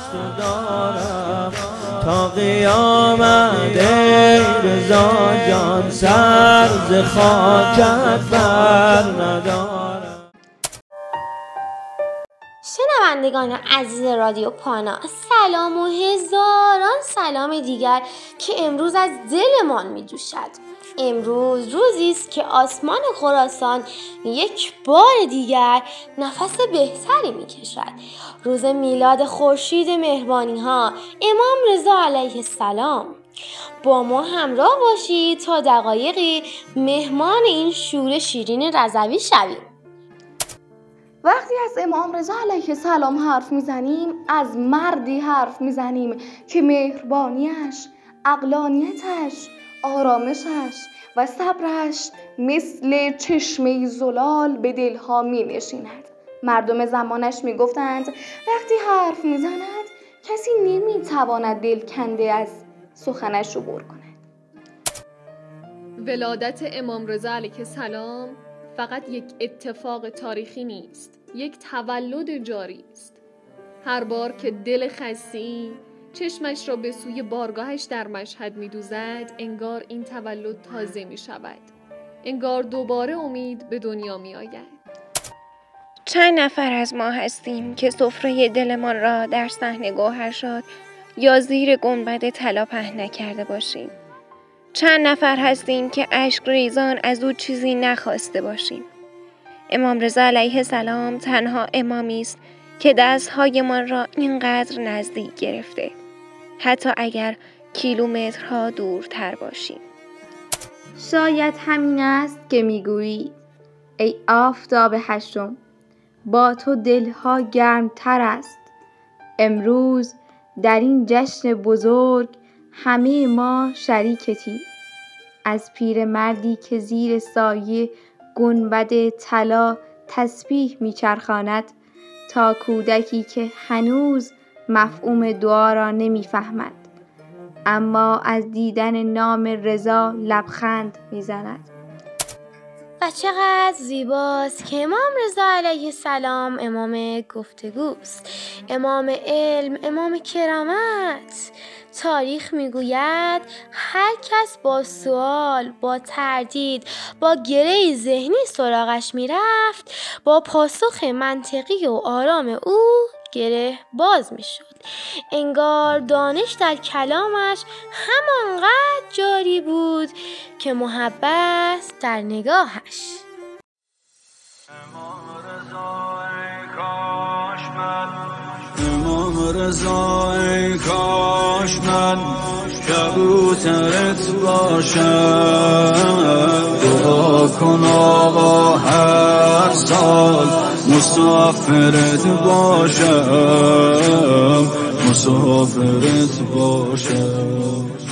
دارم تا قیامت ای رضا جان، سر ز خاکت بر ندارم. شنوندگان عزیز رادیو پانا، سلام و هزاران سلام دیگر که امروز از دلمان می جوشد. امروز روزی است که آسمان خراسان یک بار دیگر نفس بهتری می کشد. روز میلاد خورشید مهربانی ها امام رضا علیه السلام. با ما همراه باشید تا دقایقی مهمان این شور شیرین رضوی شویم. وقتی از امام رضا علیه السلام حرف میزنیم، از مردی حرف میزنیم که مهربانیش، عقلانیتش، آرامشش و صبرش مثل چشمه زلال به دلها می نشیند. مردم زمانش می گفتند وقتی حرف می زند کسی نمی تواند دل کنده از سخنش عبور کند. ولادت امام رضا علیه السلام فقط یک اتفاق تاریخی نیست، یک تولد جاری است. هر بار که دل خسی چشمش را به سوی بارگاهش در مشهد می دوزد، انگار این تولد تازه می شود. انگار دوباره امید به دنیا می آید. چند نفر از ما هستیم که سفره دلمان را در صحن گوهرشاد یا زیر گنبد طلا پهن نکرده باشیم. چند نفر هستیم که اشک ریزان از او چیزی نخواسته باشیم. امام رضا علیه السلام تنها امامی است که دست‌هایمان را اینقدر نزدیک گرفته، حتی اگر کیلومترها دورتر باشیم. شاید همین است که میگویید ای آفتاب هشتم، با تو دلها گرمتر است. امروز در این جشن بزرگ همه ما شریکتیم. از پیرمردی که زیر سایه گنبد طلا تسبیح میچرخاند تا کودکی که هنوز مفهوم دعا را نمیفهمد اما از دیدن نام رضا لبخند میزند. و چقدر زیباست که امام رضا علیه السلام امام گفتگوست، امام علم، امام کرامت. تاریخ میگوید هر کس با سوال، با تردید، با گره ذهنی سراغش میرفت، با پاسخ منطقی و آرام او گره باز میشد. انگار دانش در کلامش همانقدر جاری بود که محبت در نگاهش. امام رضا ای کاش من کبوترت باشم، دعا کن آقا هر سال مسافرت باشم، مسافرت باشم.